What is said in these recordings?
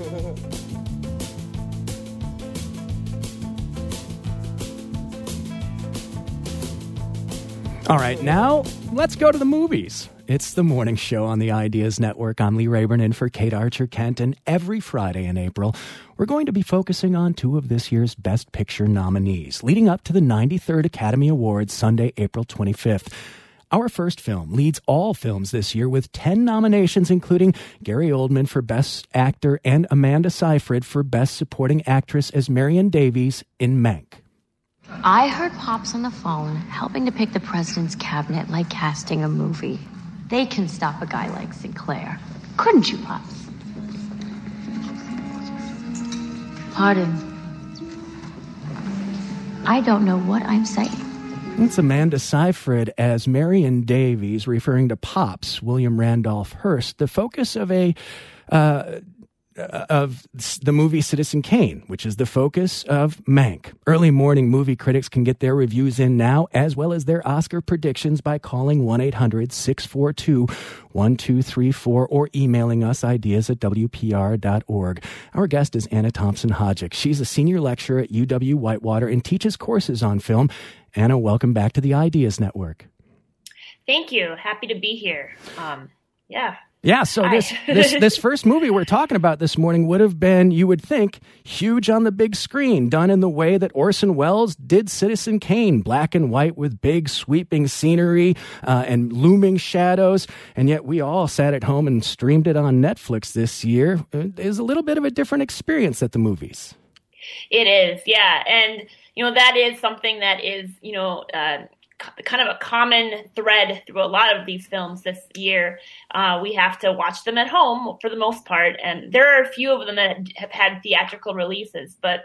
All right, now let's go to the movies. It's the morning show on the Ideas Network. I'm Lee Rayburn in for Kate Archer-Kent, and every Friday in April, we're going to be focusing on two of this year's Best Picture nominees, leading up to the 93rd Academy Awards, Sunday, April 25th. Our first film leads all films this year with 10 nominations, including Gary Oldman for Best Actor and Amanda Seyfried for Best Supporting Actress as Marion Davies in Mank. I heard Pops on the phone helping to pick the president's cabinet like casting a movie. They can stop a guy like Sinclair. Couldn't you, Pops? Pardon. I don't know what I'm saying. It's Amanda Seyfried as Marion Davies, referring to Pops, William Randolph Hearst, the focus of the movie Citizen Kane, which is the focus of Mank. Early morning movie critics can get their reviews in now, as well as their Oscar predictions by calling 1-800-642-1234 or emailing us ideas@wpr.org. Our guest is Anna Thompson-Hodgick. She's a senior lecturer at UW-Whitewater and teaches courses on film. Anna, welcome back to the Ideas Network. Thank you. Happy to be here. Yeah, so this first movie we're talking about this morning would have been, you would think, huge on the big screen, done in the way that Orson Welles did Citizen Kane, black and white with big sweeping scenery and looming shadows, and yet we all sat at home and streamed it on Netflix this year. It is a little bit of a different experience at the movies. It is, yeah, and that is something that is kind of a common thread through a lot of these films this year. We have to watch them at home for the most part, and there are a few of them that have had theatrical releases, but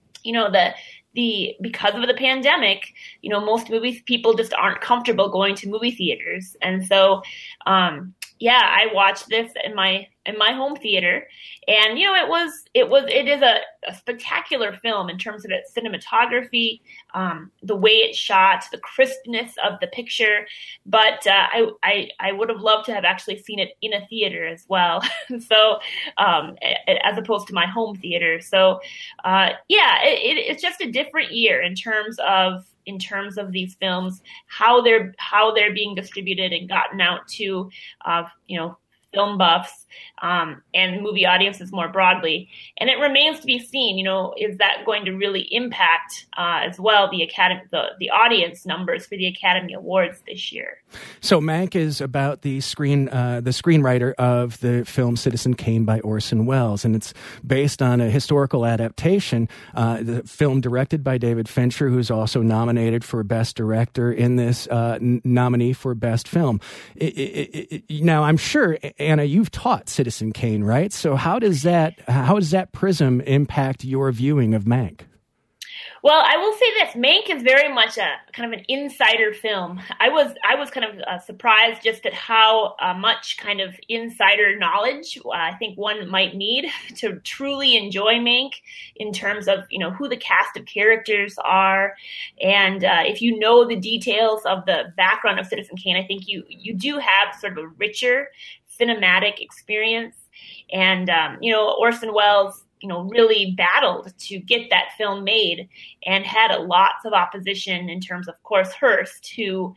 because of the pandemic, most people just aren't comfortable going to movie theaters, and so I watched this in my home theater, and it is a spectacular film in terms of its cinematography, the way it's shot, the crispness of the picture. But I would have loved to have actually seen it in a theater as well, so as opposed to my home theater. So it's just a different year in terms of these films, how they're being distributed and gotten out to film buffs and movie audiences more broadly. And it remains to be seen, is that going to really impact as well the audience numbers for the Academy Awards this year? So Mank is about the screenwriter of the film Citizen Kane by Orson Welles, and it's based on a historical adaptation. The film directed by David Fincher, who's also nominated for Best Director in this nominee for Best Film. Now, I'm sure, Anna, you've taught Citizen Kane, right? So how does that prism impact your viewing of Mank? Well, I will say this: Mank is very much a kind of an insider film. I was kind of surprised just at how much kind of insider knowledge I think one might need to truly enjoy Mank, in terms of who the cast of characters are, and if you know the details of the background of Citizen Kane, I think you do have sort of a richer cinematic experience. And Orson Welles really battled to get that film made, and had lots of opposition in terms of course, Hearst, who,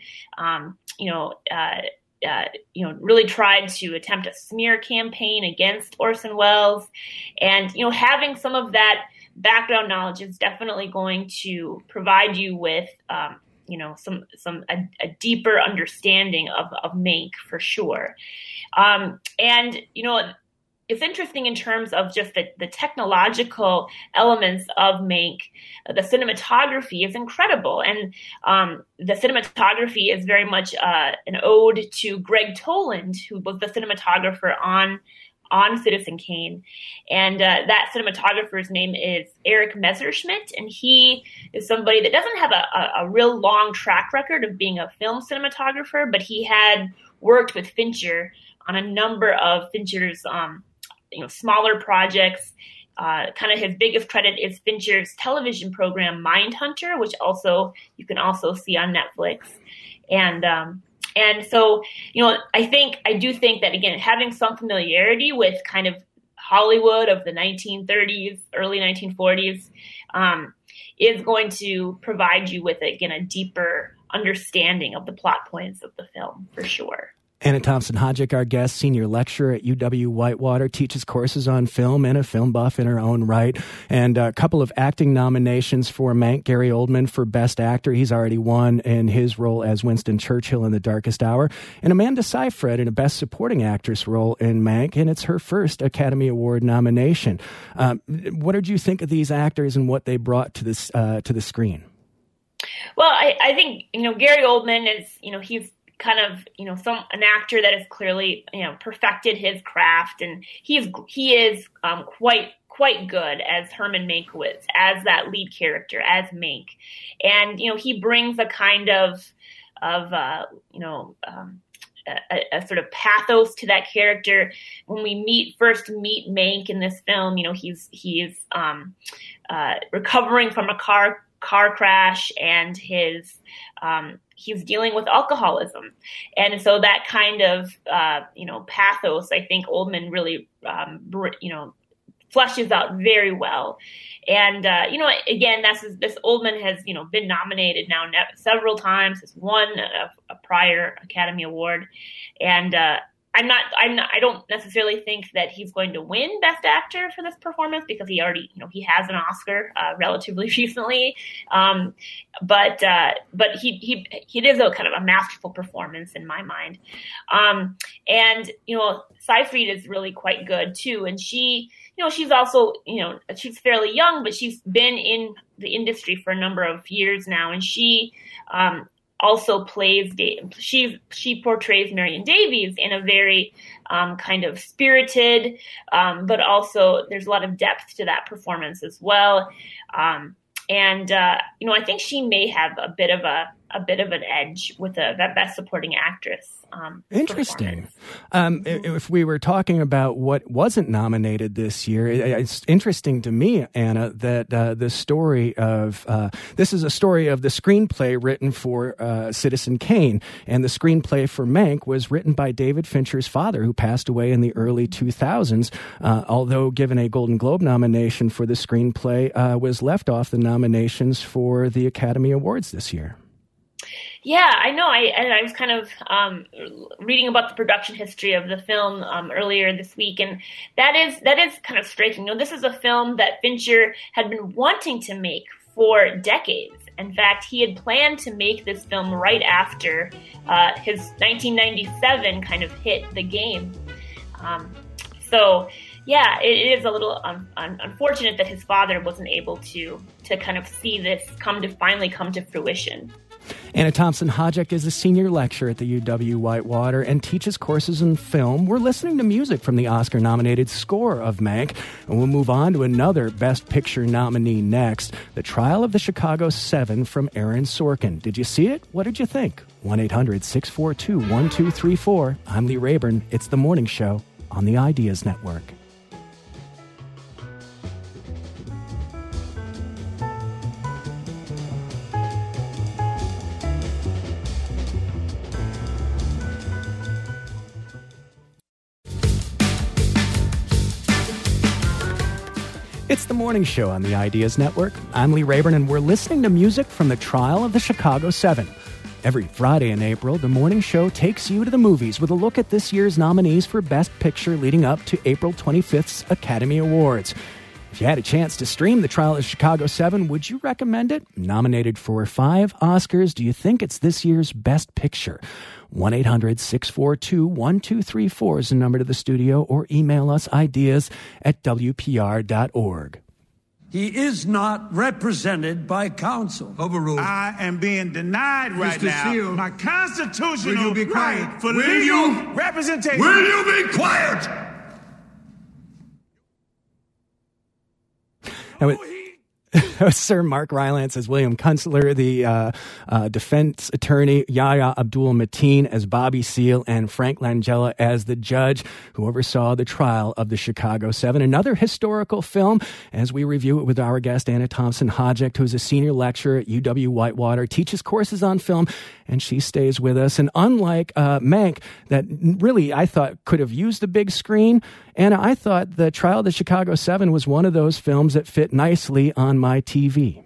really tried to attempt a smear campaign against Orson Welles. And, having some of that background knowledge is definitely going to provide you with, a deeper understanding of Mank for sure. It's interesting in terms of just the technological elements of Mank. The cinematography is incredible, and the cinematography is very much an ode to Greg Toland, who was the cinematographer on Citizen Kane. And that cinematographer's name is Eric Messerschmidt, and he is somebody that doesn't have a real long track record of being a film cinematographer, but he had worked with Fincher on a number of Fincher's smaller projects. Kind of his biggest credit is Fincher's television program Mindhunter, which you can also see on Netflix. And so, I do think that, again, having some familiarity with kind of Hollywood of the 1930s, early 1940s, is going to provide you with, again, a deeper understanding of the plot points of the film, for sure. Anna Thompson-Hodzik, our guest, senior lecturer at UW-Whitewater, teaches courses on film and a film buff in her own right. And a couple of acting nominations for Mank. Gary Oldman for Best Actor. He's already won in his role as Winston Churchill in The Darkest Hour. And Amanda Seyfried in a Best Supporting Actress role in Mank, and it's her first Academy Award nomination. What did you think of these actors and what they brought to the screen? Well, I think, Gary Oldman is, he's kind of, an actor that has clearly, perfected his craft, and he is quite good as Herman Mankiewicz, as that lead character, as Mank. And, he brings a kind of a sort of pathos to that character. When we first meet Mank in this film, he is recovering from a car crash, and he's dealing with alcoholism. And so that kind of, pathos, I think Oldman really, fleshes out very well. And, again, this Oldman has, been nominated now several times, has won a prior Academy Award. And, I don't necessarily think that he's going to win Best Actor for this performance, because he already, he has an Oscar relatively recently. But it is a kind of a masterful performance in my mind. And Seyfried is really quite good too. And she's also, she's fairly young, but she's been in the industry for a number of years now. And she, also plays, she portrays Marion Davies in a very kind of spirited, but also there's a lot of depth to that performance as well. And I think she may have a bit of an edge with that Best Supporting Actress. Interesting. If we were talking about what wasn't nominated this year, it's interesting to me, Anna, that the story of this is a story of the screenplay written for Citizen Kane, and the screenplay for Mank was written by David Fincher's father, who passed away in the early 2000s. Although given a Golden Globe nomination for the screenplay, was left off the nominations for the Academy Awards this year. Yeah, I know. I was kind of reading about the production history of the film earlier this week, and that is kind of striking. This is a film that Fincher had been wanting to make for decades. In fact, he had planned to make this film right after his 1997 kind of hit the game. So, yeah, it is a little unfortunate that his father wasn't able to kind of see this finally come to fruition. Anna Thompson-Hodzik is a senior lecturer at the UW-Whitewater and teaches courses in film. We're listening to music from the Oscar-nominated score of Mank, and we'll move on to another Best Picture nominee next, The Trial of the Chicago 7 from Aaron Sorkin. Did you see it? What did you think? 1-800-642-1234. I'm Lee Rayburn. It's The Morning Show on the Ideas Network. It's The Morning Show on the Ideas Network. I'm Lee Rayburn, and we're listening to music from The Trial of the Chicago 7. Every Friday in April, The Morning Show takes you to the movies with a look at this year's nominees for Best Picture leading up to April 25th's Academy Awards. If you had a chance to stream The Trial of the Chicago 7, would you recommend it? Nominated for 5 Oscars, do you think it's this year's Best Picture? 1-800-642-1234 is the number to the studio, or email us ideas at WPR.org. He is not represented by counsel. Overruled. I am being denied right Mr. now Seal, my constitutional will you be quiet? right for Will legal you? representation. Will you be quiet? Sir Mark Rylance as William Kunstler, the defense attorney Yahya Abdul-Mateen as Bobby Seale, and Frank Langella as the judge who oversaw the trial of the Chicago 7. Another historical film as we review it with our guest Anna Thompson-Hodgeck, who's a senior lecturer at UW-Whitewater, teaches courses on film, and she stays with us. And unlike Mank, that really I thought could have used the big screen, and I thought the Trial of the Chicago 7 was one of those films that fit nicely on my TV.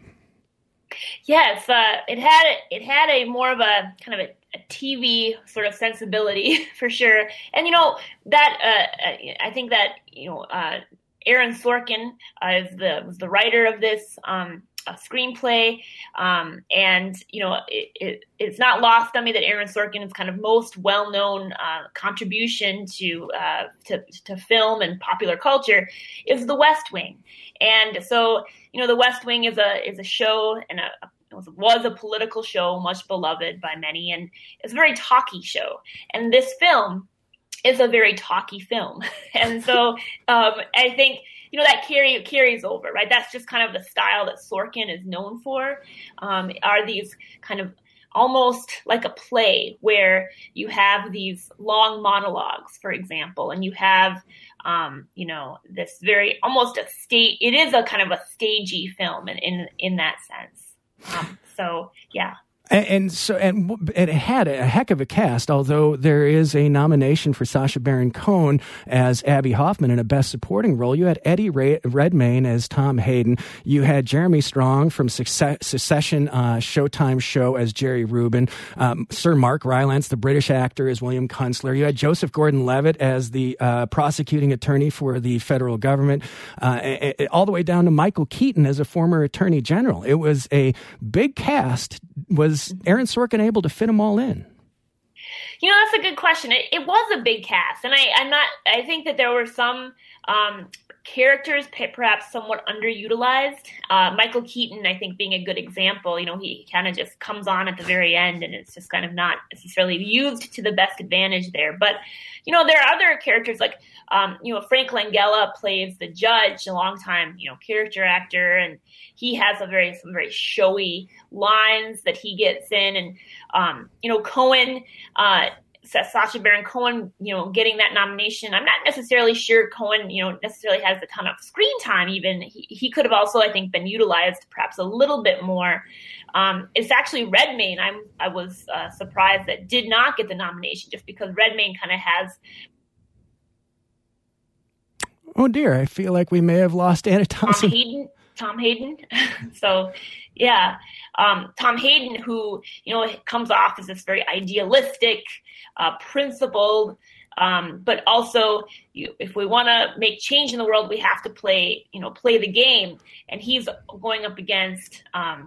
Yes, it had a more of a kind of a TV sort of sensibility for sure. And that I think that Aaron Sorkin was the writer of this screenplay, and it's not lost on me that Aaron Sorkin's kind of most well-known contribution to film and popular culture is The West Wing. And so The West Wing is a show and was a political show, much beloved by many, and it's a very talky show. And this film is a very talky film, and so I think that carries over, right? That's just kind of the style that Sorkin is known for. Are these kind of almost like a play where you have these long monologues, for example, and you have this very almost it is a kind of a stagey film in that sense. So yeah. And it had a heck of a cast, although there is a nomination for Sacha Baron Cohen as Abby Hoffman in a Best Supporting Role. You had Eddie Redmayne as Tom Hayden. You had Jeremy Strong from Succession Showtime show as Jerry Rubin. Sir Mark Rylance, the British actor, as William Kunstler. You had Joseph Gordon-Levitt as the prosecuting attorney for the federal government, all the way down to Michael Keaton as a former attorney general. It was a big cast. Was Aaron Sorkin able to fit them all in? That's a good question. It was a big cast, and I think that there were some characters perhaps somewhat underutilized. Michael Keaton, I think, being a good example. He kind of just comes on at the very end, and it's just kind of not necessarily used to the best advantage there. But there are other characters like Frank Langella plays the judge, a longtime character actor, and he has some very showy lines that he gets in, and Cohen. Sacha Baron Cohen, getting that nomination. I'm not necessarily sure Cohen, necessarily has a ton of screen time. Even he could have also, I think, been utilized perhaps a little bit more. It's actually Redmayne. I was surprised that did not get the nomination, just because Redmayne kind of has. Oh dear, I feel like we may have lost Anna Thompson. Tom Hayden. So, yeah, Tom Hayden, who comes off as this very idealistic, principled, but also if we want to make change in the world, we have to play the game. And he's going up against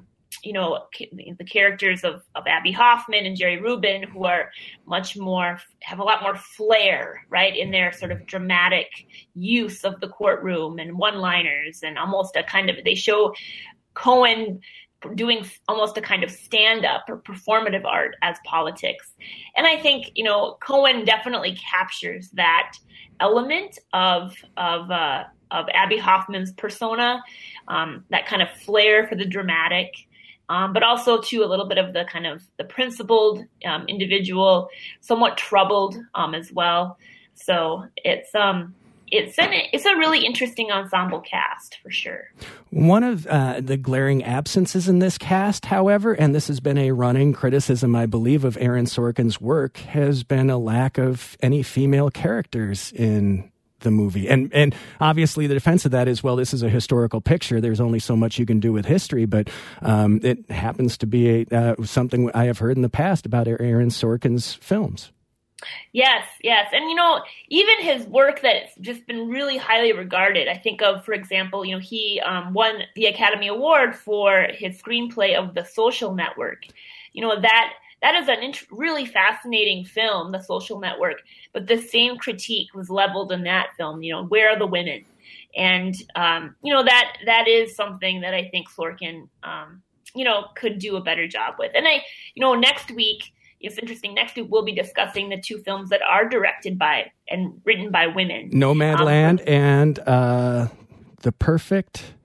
the characters of Abby Hoffman and Jerry Rubin, who are have a lot more flair, right, in their sort of dramatic use of the courtroom and one-liners, and almost they show Cohen doing almost a kind of stand-up or performative art as politics. And I think, Cohen definitely captures that element of Abby Hoffman's persona, that kind of flair for the dramatic, but also too a little bit of the kind of the principled individual, somewhat troubled as well. So it's a really interesting ensemble cast for sure. One of the glaring absences in this cast, however, and this has been a running criticism, I believe, of Aaron Sorkin's work, has been a lack of any female characters in the movie. And obviously the defense of that is, well, this is a historical picture. There's only so much you can do with history, but it happens to be something I have heard in the past about Aaron Sorkin's films. Yes. And, even his work that's just been really highly regarded. I think of, for example, he won the Academy Award for his screenplay of The Social Network. That is a really fascinating film, The Social Network. But the same critique was leveled in that film, where are the women? And, that is something that I think Sorkin, could do a better job with. And next week, it's interesting. Next week, we'll be discussing the two films that are directed by and written by women. Nomadland and The Perfect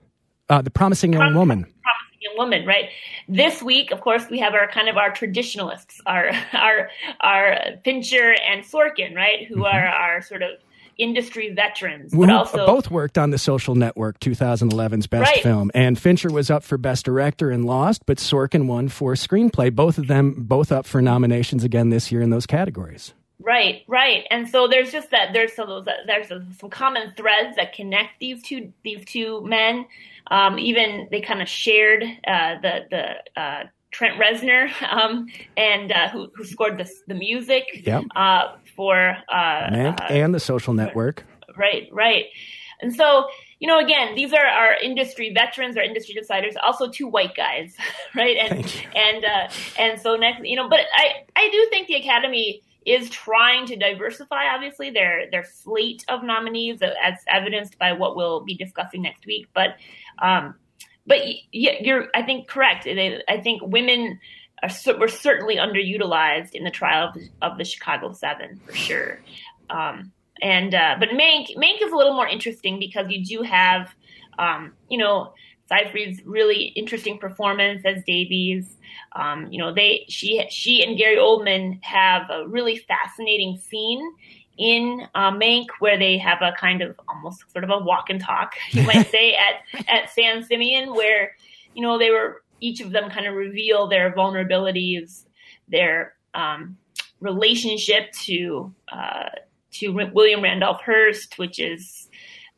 The Promising Young Woman. Promising Young Woman, right? This week, of course, we have our traditionalists, our Fincher and Sorkin, right? Who are our sort of industry veterans, but also both worked on The Social Network, 2011's best film. And Fincher was up for Best Director and lost, but Sorkin won for Screenplay. Both of them up for nominations again this year in those categories. Right. And so there's just that there's some common threads that connect these two men. Even they kind of shared the Trent Reznor and who scored the music for Mank and The Social Network. Right. And so, again, these are our industry veterans, our industry deciders, also two white guys, right? And so next, but I do think the Academy is trying to diversify, obviously, their slate of nominees, as evidenced by what we'll be discussing next week. But you're, I think, correct. I think women were certainly underutilized in the trial of the Chicago 7, for sure. But Mank is a little more interesting because you do have, Seyfried's really interesting performance as Davies. She and Gary Oldman have a really fascinating scene in Mank where they have a kind of almost sort of a walk and talk, you might say, at San Simeon, where, each of them kind of reveal their vulnerabilities, their relationship to William Randolph Hearst, which is,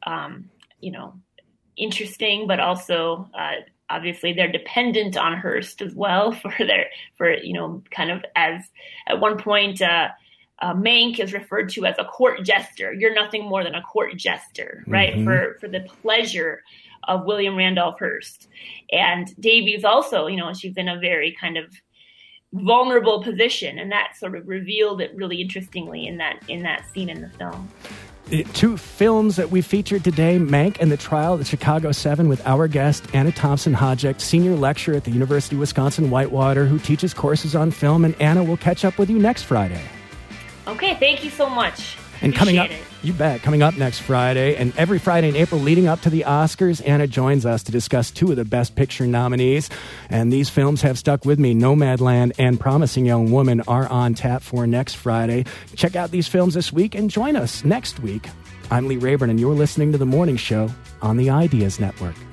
interesting, but also obviously they're dependent on Hearst as well kind of as at one point Mank is referred to as a court jester. You're nothing more than a court jester, right? Mm-hmm. For the pleasure of William Randolph Hearst. And Davies also, she's in a very kind of vulnerable position, and that sort of revealed it really interestingly in that scene in the film. Two films that we featured today, Mank and The Trial of the Chicago 7, with our guest, Anna Thompson-Hodgeck, senior lecturer at the University of Wisconsin-Whitewater, who teaches courses on film. And Anna, we'll catch up with you next Friday. Okay, thank you so much. And coming up, you bet, coming up next Friday and every Friday in April leading up to the Oscars, Anna joins us to discuss two of the Best Picture nominees. And these films have stuck with me. Nomadland and Promising Young Woman are on tap for next Friday. Check out these films this week and join us next week. I'm Lee Rayburn, and you're listening to The Morning Show on the Ideas Network.